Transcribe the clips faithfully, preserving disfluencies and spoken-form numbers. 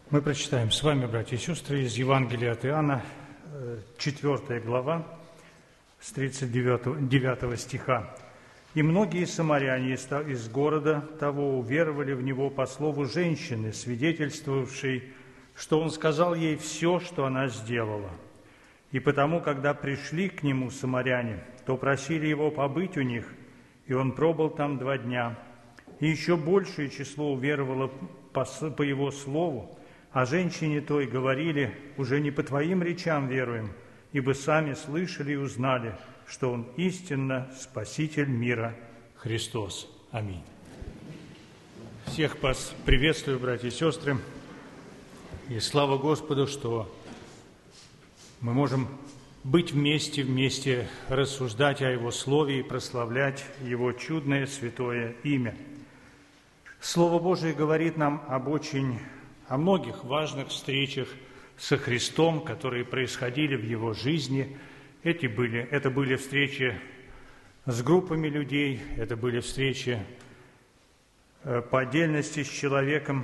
Мы прочитаем с вами, братья и сестры, из Евангелия от Иоанна, четвёртая глава, с тридцать девятого стиха. «И многие самаряне из города того уверовали в Него по слову женщины, свидетельствовавшей, что Он сказал ей все, что она сделала. И потому, когда пришли к Нему самаряне, то просили Его побыть у них, и Он пробыл там два дня. И еще большее число уверовало по, по Его слову, а женщине той говорили: уже не по Твоим речам веруем, ибо сами слышали и узнали, что Он истинно Спаситель мира, Христос. Аминь». Всех вас приветствую, братья и сестры, и слава Господу, что мы можем быть вместе, вместе рассуждать о Его Слове и прославлять Его чудное святое имя. Слово Божие говорит нам об очень, о многих важных встречах со Христом, которые происходили в Его жизни. Эти были, это были встречи с группами людей, это были встречи по отдельности с человеком.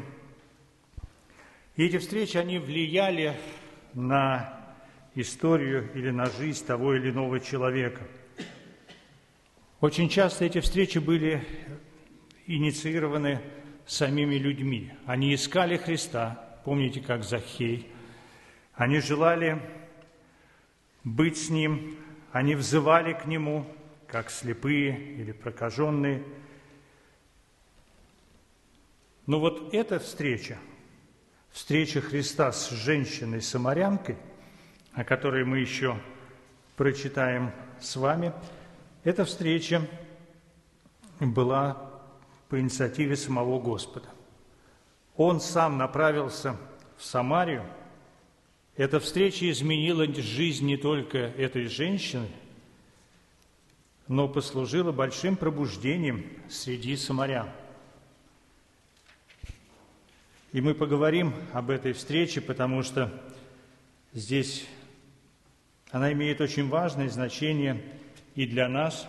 И эти встречи, они влияли на историю или на жизнь того или иного человека. Очень часто эти встречи были инициированы самими людьми. Они искали Христа, помните, как Захей. Они желали быть с Ним, они взывали к Нему, как слепые или прокаженные. Но вот эта встреча, встреча Христа с женщиной-самарянкой, о которой мы еще прочитаем с вами, эта встреча была по инициативе самого Господа. Он сам направился в Самарию. Эта встреча изменила жизнь не только этой женщины, но послужила большим пробуждением среди самарян. И мы поговорим об этой встрече, потому что здесь она имеет очень важное значение и для нас.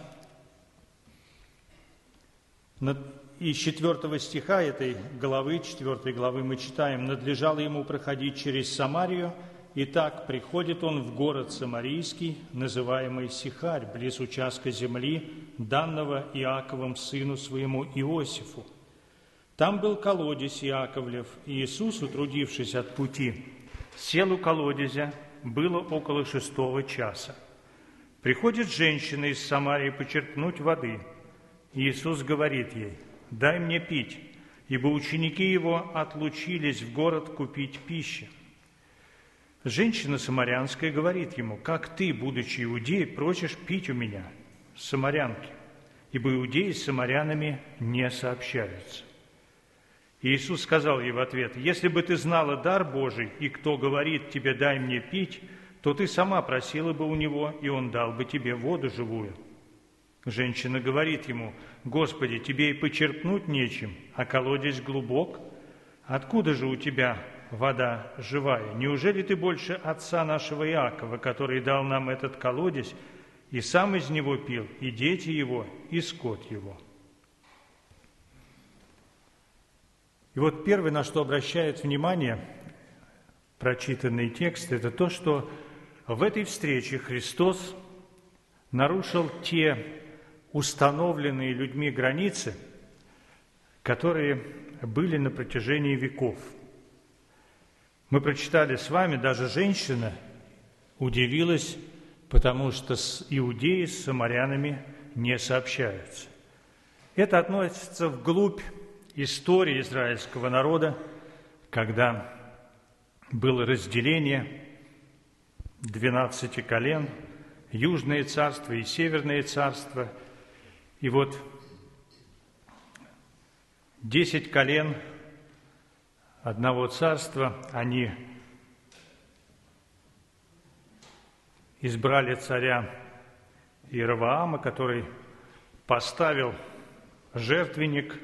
Из четвертого стиха этой главы, четвертой главы мы читаем: «Надлежало ему проходить через Самарию, и так приходит он в город Самарийский, называемый Сихарь, близ участка земли, данного Иаковом сыну своему Иосифу. Там был колодезь Иаковлев, и Иисус, утрудившись от пути, сел у колодезя. Было около шестого часа. Приходит женщина из Самарии почерпнуть воды. Иисус говорит ей: дай мне пить, ибо ученики его отлучились в город купить пищи. Женщина самарянская говорит ему: как ты, будучи иудеей, просишь пить у меня, самарянки, ибо иудеи с самарянами не сообщаются. И Иисус сказал ей в ответ: если бы ты знала дар Божий, и кто говорит тебе: дай мне пить, то ты сама просила бы у него, и он дал бы тебе воду живую. Женщина говорит ему: Господи, тебе и почерпнуть нечем, а колодезь глубок. Откуда же у тебя вода живая? Неужели ты больше отца нашего Иакова, который дал нам этот колодезь, и сам из него пил, и дети его, и скот его? И вот первое, на что обращает внимание прочитанный текст, это то, что в этой встрече Христос нарушил те установленные людьми границы, которые были на протяжении веков. Мы прочитали с вами, даже женщина удивилась, потому что с иудеи с самарянами не сообщаются. Это относится вглубь истории израильского народа, когда было разделение двенадцати колен, Южное царство и Северное царство. И вот десять колен одного царства, они избрали царя Иеровоама, который поставил жертвенник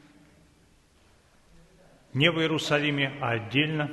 не в Иерусалиме, а отдельно.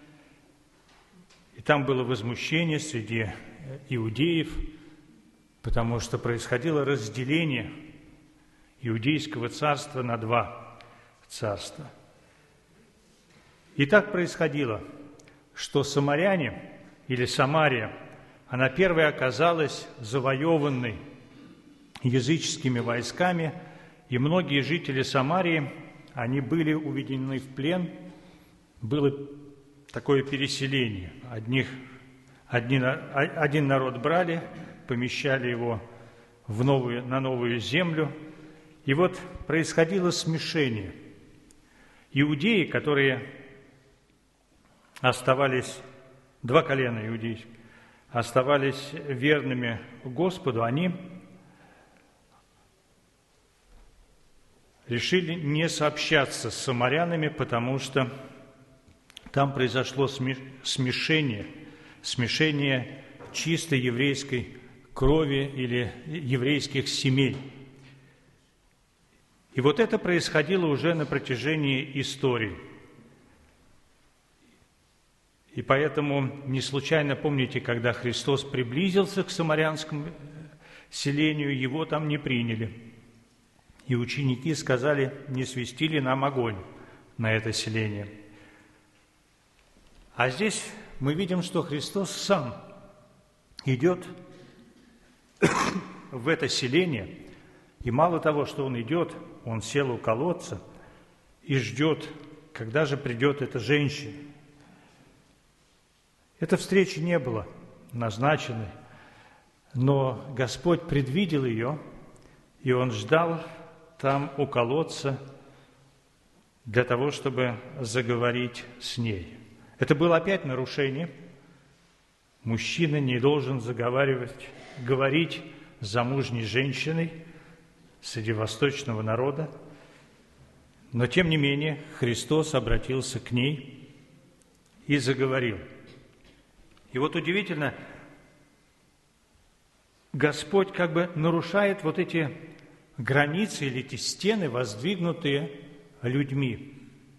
И там было возмущение среди иудеев, потому что происходило разделение иудейского царства на два царства. И так происходило, что самаряне, или Самария, она первая оказалась завоеванной языческими войсками, и многие жители Самарии, они были уведены в плен, было такое переселение. Одних, один, один народ брали, помещали его в новую, на новую землю, и вот происходило смешение. Иудеи, которые оставались, два колена иудейских, оставались верными Господу, они решили не сообщаться с самарянами, потому что там произошло смешение, смешение чисто еврейской крови или еврейских семей. И вот это происходило уже на протяжении истории. И поэтому не случайно, помните, когда Христос приблизился к самарянскому селению, его там не приняли. И ученики сказали, не свести ли нам огонь на это селение. А здесь мы видим, что Христос сам идет в это селение, и мало того, что Он идет, Он сел у колодца и ждет, когда же придет эта женщина. Этой встречи не было назначенной, но Господь предвидел ее, и Он ждал там у колодца для того, чтобы заговорить с ней. Это было опять нарушение. Мужчина не должен заговаривать, говорить с замужней женщиной среди восточного народа. Но, тем не менее, Христос обратился к ней и заговорил. И вот удивительно, Господь как бы нарушает вот эти границы или эти стены, воздвигнутые людьми.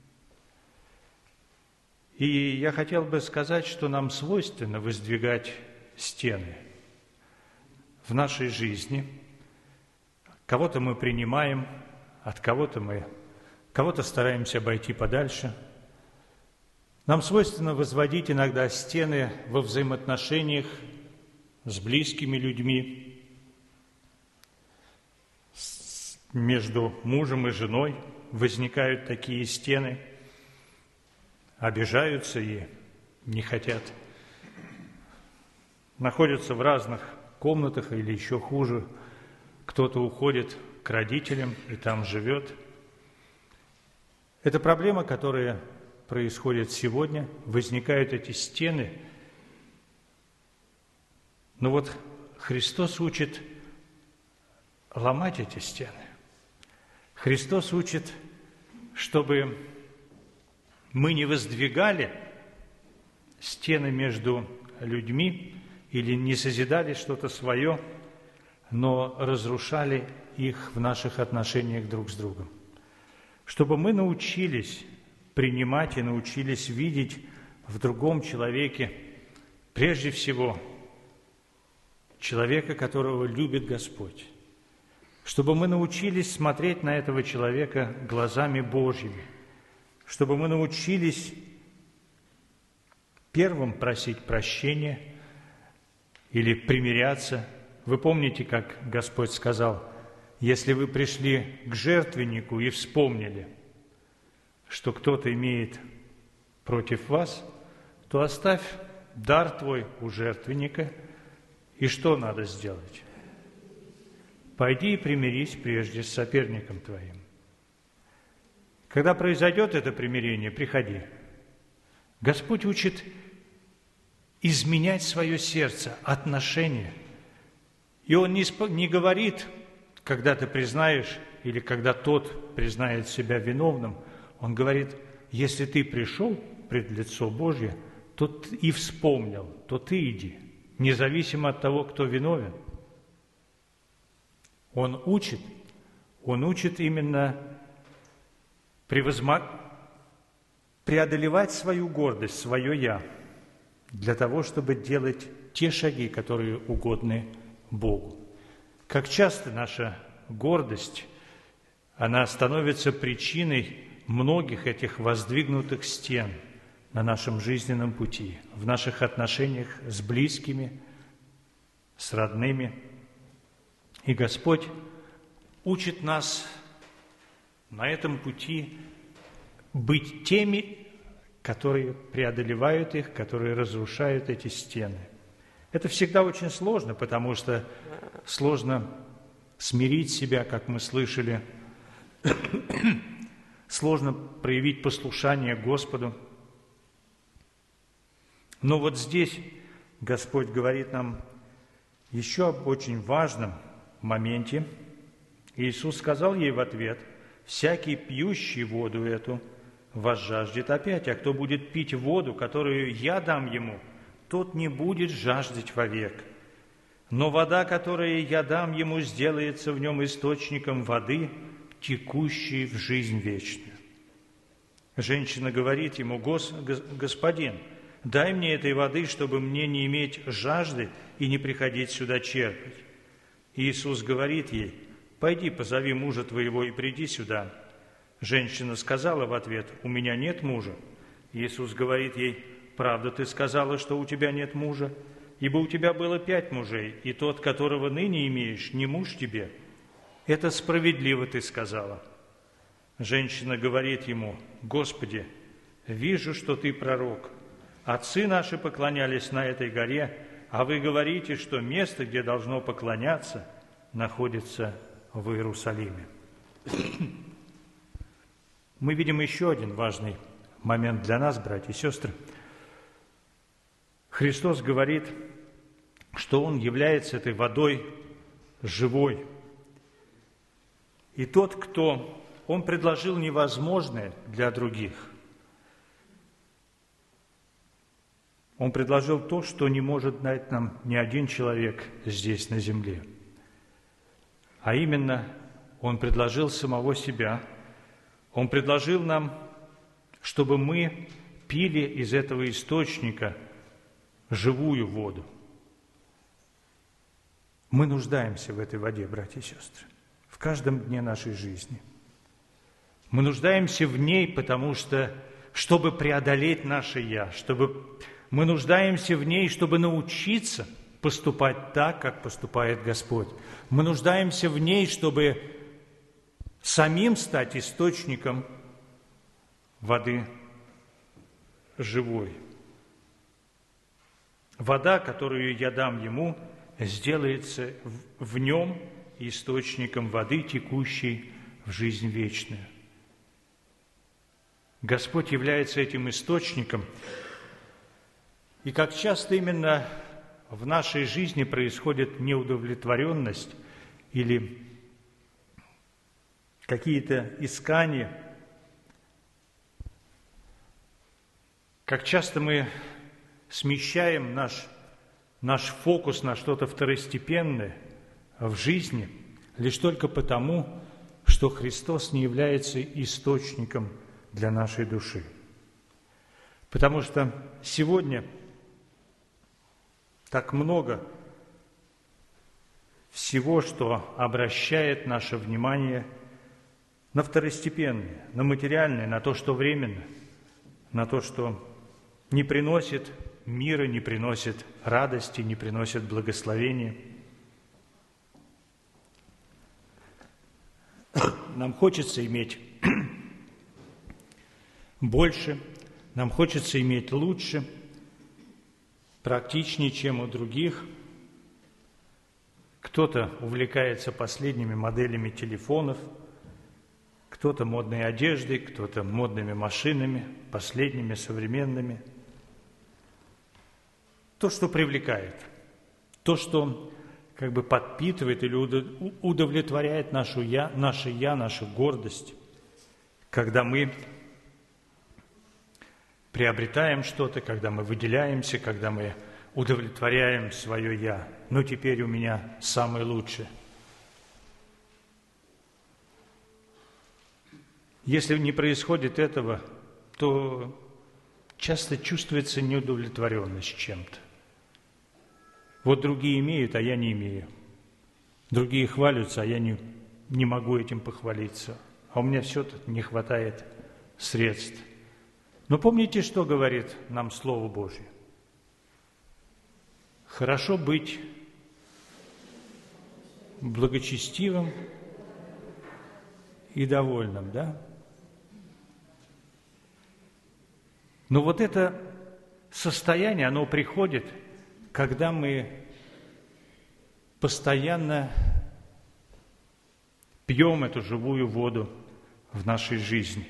И я хотел бы сказать, что нам свойственно воздвигать стены в нашей жизни. Кого-то мы принимаем, от кого-то мы, кого-то стараемся обойти подальше. Нам свойственно возводить иногда стены во взаимоотношениях с близкими людьми, между мужем и женой возникают такие стены, обижаются и не хотят, находятся в разных комнатах или еще хуже, кто-то уходит к родителям и там живет. Это проблема, которая происходит сегодня, возникают эти стены. Но вот Христос учит ломать эти стены. Христос учит, чтобы мы не воздвигали стены между людьми или не созидали что-то свое, но разрушали их в наших отношениях друг с другом. Чтобы мы научились принимать и научились видеть в другом человеке, прежде всего, человека, которого любит Господь. Чтобы мы научились смотреть на этого человека глазами Божьими. Чтобы мы научились первым просить прощения или примиряться. Вы помните, как Господь сказал, если вы пришли к жертвеннику и вспомнили, что кто-то имеет против вас, то оставь дар твой у жертвенника, и что надо сделать? Пойди и примирись прежде с соперником твоим. Когда произойдет это примирение, приходи. Господь учит изменять свое сердце, отношения. И Он не, не говорит, когда ты признаешь, или когда тот признает себя виновным, Он говорит, если ты пришел пред лицо Божье, то ты и вспомнил, то ты иди, независимо от того, кто виновен. Он учит, Он учит именно превозмо... преодолевать свою гордость, свое «я», для того, чтобы делать те шаги, которые угодны Богу. Как часто наша гордость, она становится причиной многих этих воздвигнутых стен на нашем жизненном пути, в наших отношениях с близкими, с родными. И Господь учит нас на этом пути быть теми, которые преодолевают их, которые разрушают эти стены. Это всегда очень сложно, потому что сложно смирить себя, как мы слышали, сложно проявить послушание Господу. Но вот здесь Господь говорит нам еще об очень важном моменте. Иисус сказал ей в ответ: «Всякий, пьющий воду эту, возжаждет опять, а кто будет пить воду, которую я дам ему, тот не будет жаждать вовек. Но вода, которую я дам ему, сделается в нем источником воды, текущей в жизнь вечную». Женщина говорит ему: «Господин, дай мне этой воды, чтобы мне не иметь жажды и не приходить сюда черпать». Иисус говорит ей: «Пойди, позови мужа твоего и приди сюда». Женщина сказала в ответ: «У меня нет мужа». Иисус говорит ей: «Правда ты сказала, что у тебя нет мужа? Ибо у тебя было пять мужей, и тот, которого ныне имеешь, не муж тебе. Это справедливо ты сказала». Женщина говорит ему: «Господи, вижу, что ты пророк. Отцы наши поклонялись на этой горе, а вы говорите, что место, где должно поклоняться, находится в Иерусалиме». Мы видим еще один важный момент для нас, братья и сестры. Христос говорит, что Он является этой водой живой. И тот, кто... Он предложил невозможное для других. Он предложил то, что не может дать нам ни один человек здесь, на земле. А именно, Он предложил самого себя. Он предложил нам, чтобы мы пили из этого источника живую воду. Мы нуждаемся в этой воде, братья и сестры, в каждом дне нашей жизни. Мы нуждаемся в ней, потому что, чтобы преодолеть наше «я», чтобы мы нуждаемся в ней, чтобы научиться поступать так, как поступает Господь. Мы нуждаемся в ней, чтобы самим стать источником воды живой. Вода, которую я дам ему, сделается в нем источником воды, текущей в жизнь вечную. Господь является этим источником, и как часто именно в нашей жизни происходит неудовлетворенность или какие-то искания, как часто мы смещаем наш, наш фокус на что-то второстепенное в жизни лишь только потому, что Христос не является источником для нашей души. Потому что сегодня так много всего, что обращает наше внимание на второстепенное, на материальное, на то, что временно, на то, что не приносит мира, не приносит радости, не приносит благословения. Нам хочется иметь больше, нам хочется иметь лучше, практичнее, чем у других. Кто-то увлекается последними моделями телефонов, кто-то модной одеждой, кто-то модными машинами, последними, современными. То, что привлекает, то, что как бы подпитывает или удовлетворяет нашу я, наше «я», нашу гордость, когда мы приобретаем что-то, когда мы выделяемся, когда мы удовлетворяем свое «я». Ну, теперь у меня самое лучшее. Если не происходит этого, то часто чувствуется неудовлетворенность чем-то. Вот другие имеют, а я не имею. Другие хвалятся, а я не, не могу этим похвалиться. А у меня все-то не хватает средств. Но помните, что говорит нам Слово Божье? Хорошо быть благочестивым и довольным, да? Но вот это состояние, оно приходит, когда мы постоянно пьем эту живую воду в нашей жизни.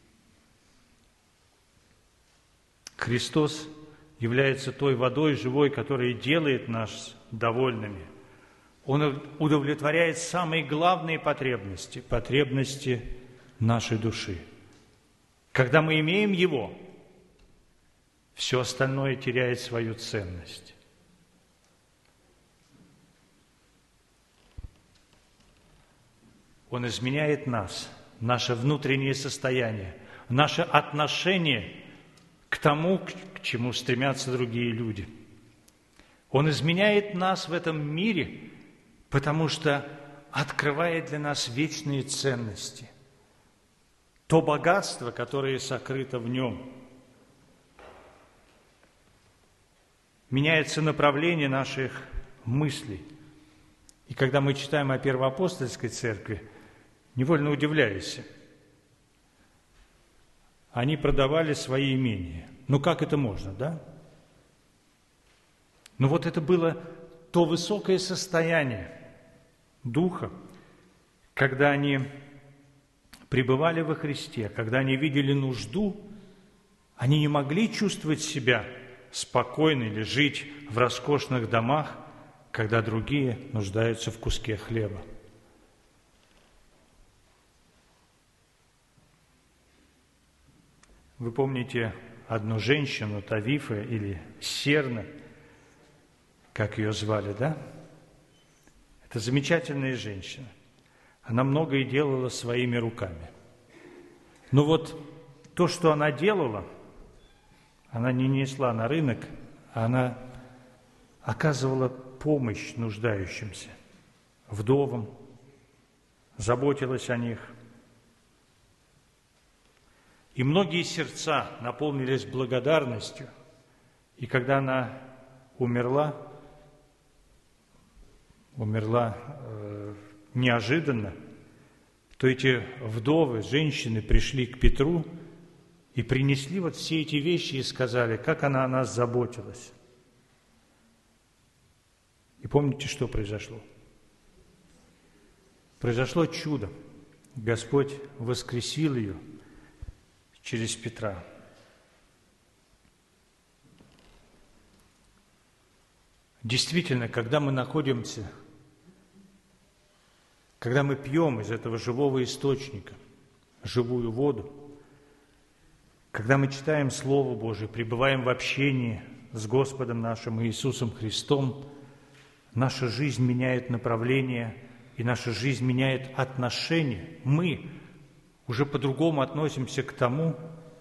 Христос является той водой живой, которая делает нас довольными. Он удовлетворяет самые главные потребности, потребности нашей души. Когда мы имеем Его, все остальное теряет свою ценность. Он изменяет нас, наше внутреннее состояние, наше отношение к тому, к чему стремятся другие люди. Он изменяет нас в этом мире, потому что открывает для нас вечные ценности, то богатство, которое сокрыто в нем. Меняется направление наших мыслей. И когда мы читаем о Первоапостольской церкви, невольно удивляешься. Они продавали свои имения. Ну как это можно, да? Но вот это было то высокое состояние духа, когда они пребывали во Христе, когда они видели нужду, они не могли чувствовать себя спокойно или жить в роскошных домах, когда другие нуждаются в куске хлеба. Вы помните одну женщину, Тавифа или Серна, как ее звали, да? Это замечательная женщина. Она многое делала своими руками. Но вот то, что она делала, она не несла на рынок, а она оказывала помощь нуждающимся, вдовам, заботилась о них. И многие сердца наполнились благодарностью. И когда она умерла, умерла э, неожиданно, то эти вдовы, женщины пришли к Петру и принесли вот все эти вещи и сказали, как она о нас заботилась. И помните, что произошло? Произошло чудо. Господь воскресил ее через Петра. Действительно, когда мы находимся, когда мы пьем из этого живого источника, живую воду, когда мы читаем Слово Божие, пребываем в общении с Господом нашим Иисусом Христом, наша жизнь меняет направление, и наша жизнь меняет отношение. Мы уже по-другому относимся к тому,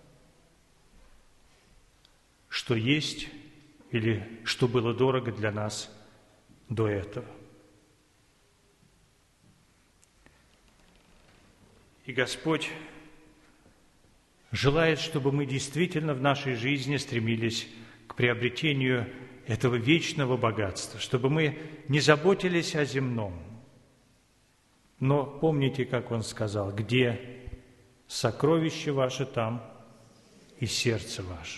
что есть или что было дорого для нас до этого. И Господь желает, чтобы мы действительно в нашей жизни стремились к приобретению этого вечного богатства, чтобы мы не заботились о земном. Но помните, как Он сказал, где сокровище ваше, там и сердце ваше.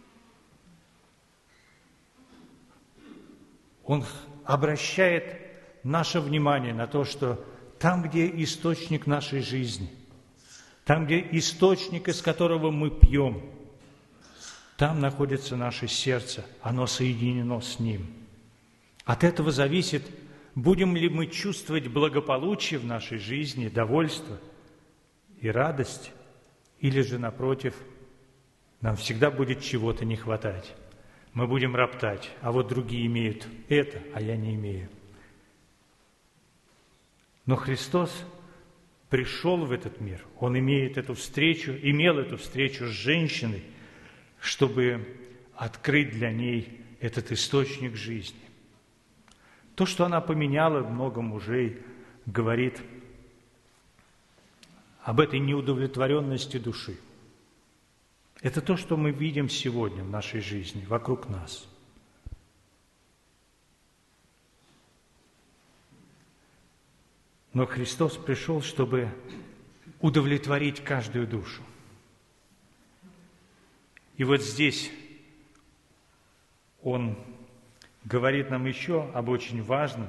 Он обращает наше внимание на то, что там, где источник нашей жизни, там, где источник, из которого мы пьем, там находится наше сердце, оно соединено с Ним. От этого зависит, будем ли мы чувствовать благополучие в нашей жизни, довольство и радость, или же, напротив, нам всегда будет чего-то не хватать. Мы будем роптать, а вот другие имеют это, а я не имею. Но Христос пришел в этот мир, Он имеет эту встречу, имел эту встречу с женщиной, чтобы открыть для ней этот источник жизни. То, что она поменяла много мужей, говорит об этой неудовлетворенности души. Это то, что мы видим сегодня в нашей жизни, вокруг нас. Но Христос пришел, чтобы удовлетворить каждую душу. И вот здесь Он говорит нам еще об очень важном.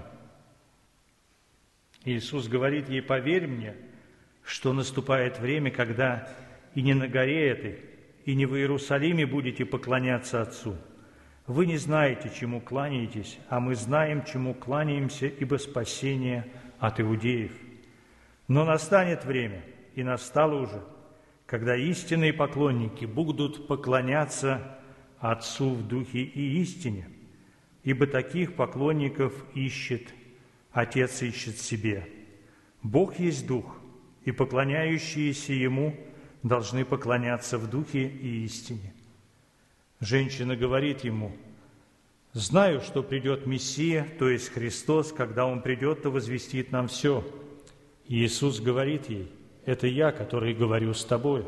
Иисус говорит ей: «Поверь мне, что наступает время, когда и не на горе этой, и не в Иерусалиме будете поклоняться Отцу. Вы не знаете, чему кланяетесь, а мы знаем, чему кланяемся, ибо спасение от иудеев. Но настанет время, и настало уже, когда истинные поклонники будут поклоняться Отцу в Духе и истине, ибо таких поклонников ищет Отец, ищет себе. Бог есть Дух, и поклоняющиеся Ему должны поклоняться в Духе и истине». Женщина говорит Ему: «Знаю, что придет Мессия, то есть Христос. Когда Он придет, то возвестит нам все». И Иисус говорит ей: «Это Я, который говорю с тобой».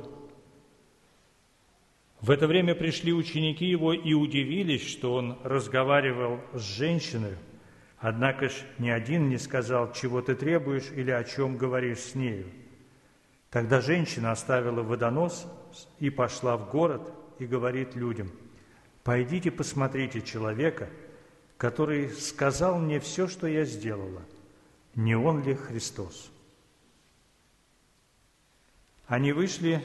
В это время пришли ученики Его и удивились, что Он разговаривал с женщиной. Однако ж ни один не сказал: «Чего ты требуешь?» или «О чем говоришь с нею?». Тогда женщина оставила водонос и пошла в город и говорит людям: «Пойдите посмотрите человека, который сказал мне все, что я сделала. Не он ли Христос?» Они вышли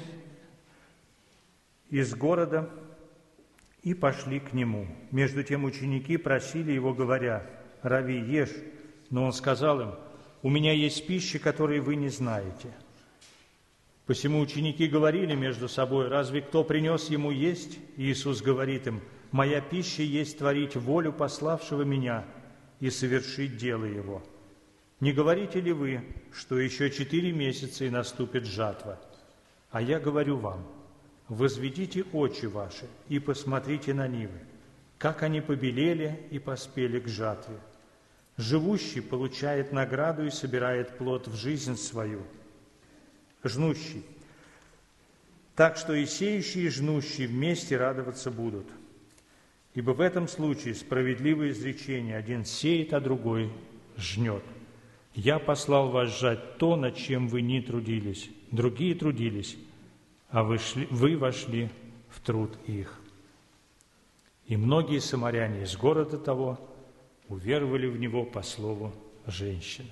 из города и пошли к Нему. Между тем ученики просили Его, говоря: «Рави, ешь». Но Он сказал им: «У меня есть пища, которой вы не знаете». Посему ученики говорили между собой: «Разве кто принес Ему есть?» И Иисус говорит им: «Моя пища есть творить волю пославшего Меня и совершить дело Его. Не говорите ли вы, что еще четыре месяца и наступит жатва? А я говорю вам: возведите очи ваши и посмотрите на нивы, как они побелели и поспели к жатве. Живущий получает награду и собирает плод в жизнь свою. Жнущий. Так что и сеющие, и жнущие вместе радоваться будут. Ибо в этом случае справедливое изречение: один сеет, а другой жнет. Я послал вас жать то, над чем вы не трудились. Другие трудились, а вы, шли, вы вошли в труд их». И многие самаряне из города того уверовали в Него по слову женщины.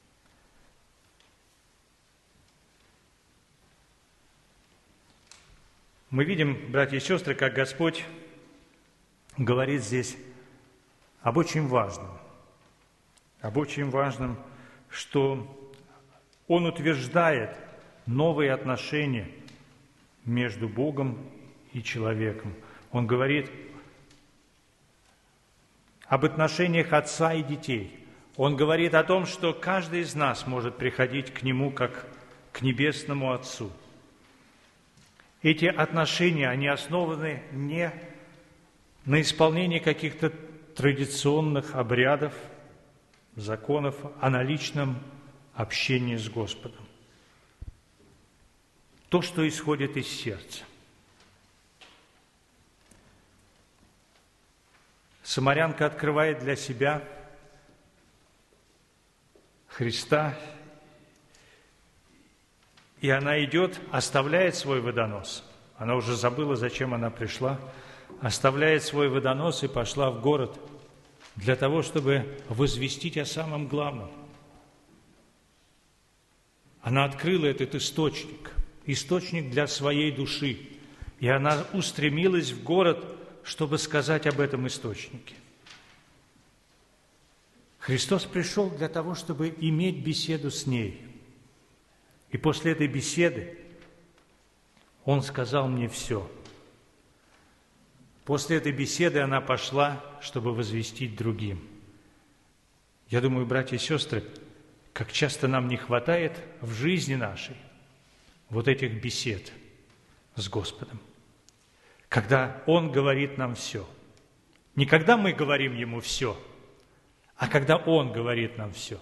Мы видим, братья и сестры, как Господь говорит здесь об очень важном, об очень важном, что Он утверждает новые отношения между Богом и человеком. Он говорит об отношениях отца и детей. Он говорит о том, что каждый из нас может приходить к Нему как к Небесному Отцу. Эти отношения, они основаны не на исполнении каких-то традиционных обрядов, законов, а на личном общении с Господом. То, что исходит из сердца. Самарянка открывает для себя Христа, и она идет, оставляет свой водонос. Она уже забыла, зачем она пришла. Оставляет свой водонос и пошла в город для того, чтобы возвестить о самом главном. Она открыла этот источник, источник для своей души. И она устремилась в город, чтобы сказать об этом источнике. Христос пришел для того, чтобы иметь беседу с ней. И после этой беседы Он сказал мне все. После этой беседы она пошла, чтобы возвестить другим. Я думаю, братья и сестры, как часто нам не хватает в жизни нашей вот этих бесед с Господом, когда Он говорит нам все. Не когда мы говорим Ему все, а когда Он говорит нам все.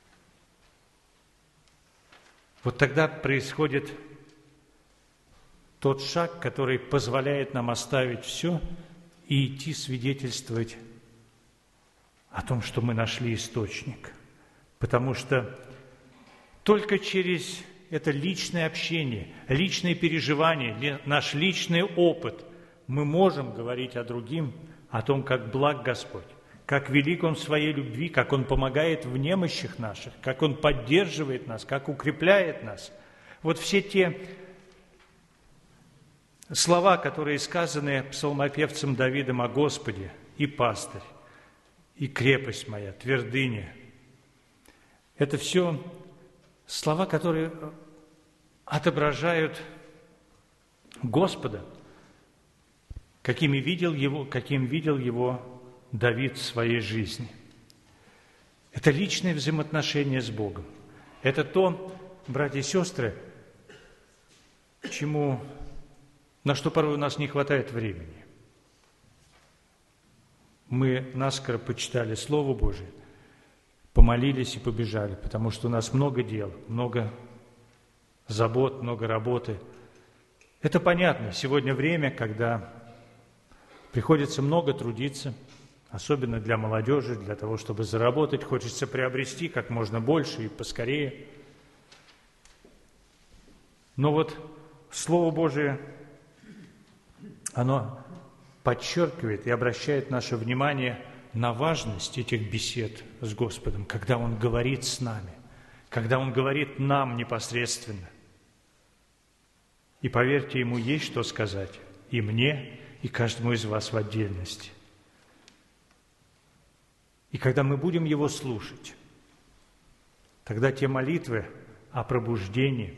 Вот тогда происходит тот шаг, который позволяет нам оставить все и идти свидетельствовать о том, что мы нашли источник. Потому что только через это личное общение, личные переживания, наш личный опыт мы можем говорить о другим, о том, как благ Господь, как велик Он в своей любви, как Он помогает в немощах наших, как Он поддерживает нас, как укрепляет нас. Вот все те слова, которые сказаны псалмопевцем Давидом о Господе, и пастырь, и крепость моя, твердыня, это все слова, которые отображают Господа, какими видел его, каким видел его Давид в своей жизни. Это личное взаимоотношение с Богом. Это то, братья и сестры, чему, на что порой у нас не хватает времени. Мы наскоро почитали Слово Божие, помолились и побежали, потому что у нас много дел, много забот, много работы. Это понятно. Сегодня время, когда приходится много трудиться, особенно для молодежи, для того, чтобы заработать, хочется приобрести как можно больше и поскорее. Но вот Слово Божие, оно подчеркивает и обращает наше внимание на важность этих бесед с Господом, когда Он говорит с нами, когда Он говорит нам непосредственно. И поверьте, Ему есть что сказать и мне, и каждому из вас в отдельности. И когда мы будем Его слушать, тогда те молитвы о пробуждении,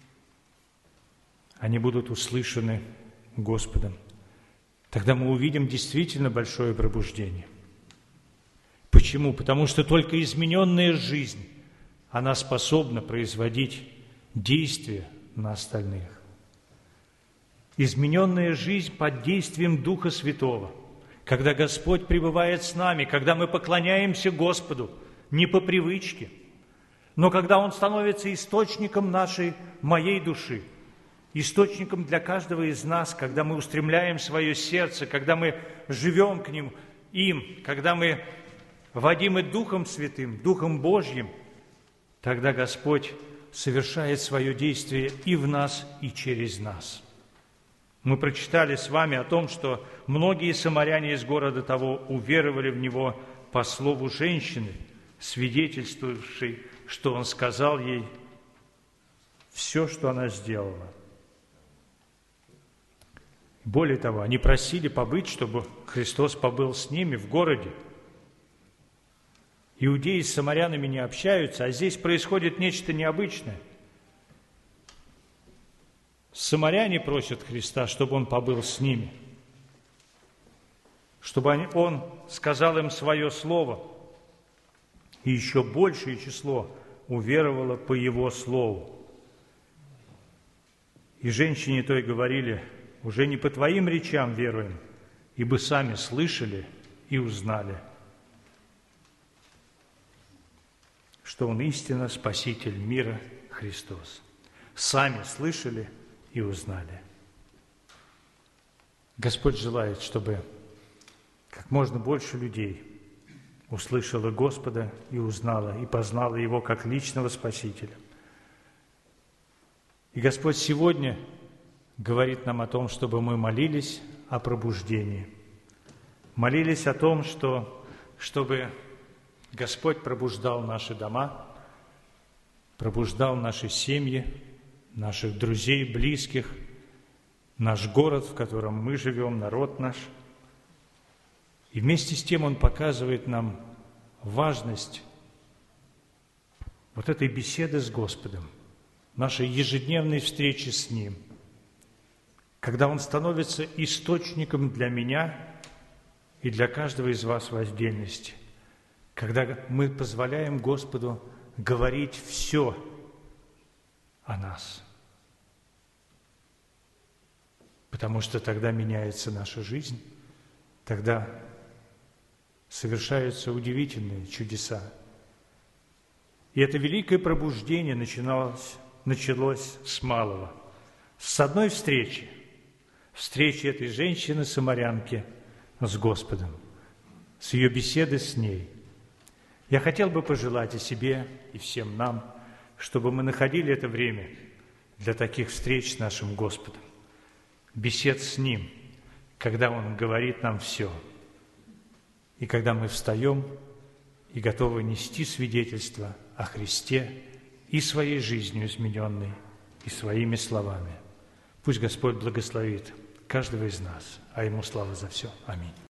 они будут услышаны Господом. Тогда мы увидим действительно большое пробуждение. Почему? Потому что только измененная жизнь, она способна производить действия на остальных. Измененная жизнь под действием Духа Святого, когда Господь пребывает с нами, когда мы поклоняемся Господу не по привычке, но когда Он становится источником нашей, моей души, источником для каждого из нас, когда мы устремляем свое сердце, когда мы живем к Нему, им, когда мы водимы Духом Святым, Духом Божьим, тогда Господь совершает свое действие и в нас, и через нас. Мы прочитали с вами о том, что многие самаряне из города того уверовали в Него по слову женщины, свидетельствовавшей, что Он сказал ей все, что она сделала. Более того, они просили побыть, чтобы Христос побыл с ними в городе. Иудеи с самарянами не общаются, а здесь происходит нечто необычное. Самаряне просят Христа, чтобы Он побыл с ними, чтобы они, Он сказал им свое слово, и еще большее число уверовало по Его слову. И женщине той говорили: уже не по Твоим речам веруем, ибо сами слышали и узнали, что Он истинно Спаситель мира Христос. Сами слышали и узнали. Господь желает, чтобы как можно больше людей услышало Господа и узнало, и познало Его как личного Спасителя. И Господь сегодня говорит нам о том, чтобы мы молились о пробуждении. Молились о том, что, чтобы Господь пробуждал наши дома, пробуждал наши семьи, наших друзей, близких, наш город, в котором мы живем, народ наш. И вместе с тем Он показывает нам важность вот этой беседы с Господом, нашей ежедневной встречи с Ним, когда Он становится источником для меня и для каждого из вас в отдельности, когда мы позволяем Господу говорить все о нас. Потому что тогда меняется наша жизнь, тогда совершаются удивительные чудеса. И это великое пробуждение начиналось, началось с малого. с одной встречи, встречи этой женщины-самарянки с Господом, с ее беседы с ней. Я хотел бы пожелать и себе, и всем нам, чтобы мы находили это время для таких встреч с нашим Господом, бесед с Ним, когда Он говорит нам все, и когда мы встаем и готовы нести свидетельство о Христе и своей жизнью измененной, и своими словами. Пусть Господь благословит каждого из нас, а Ему слава за все. Аминь.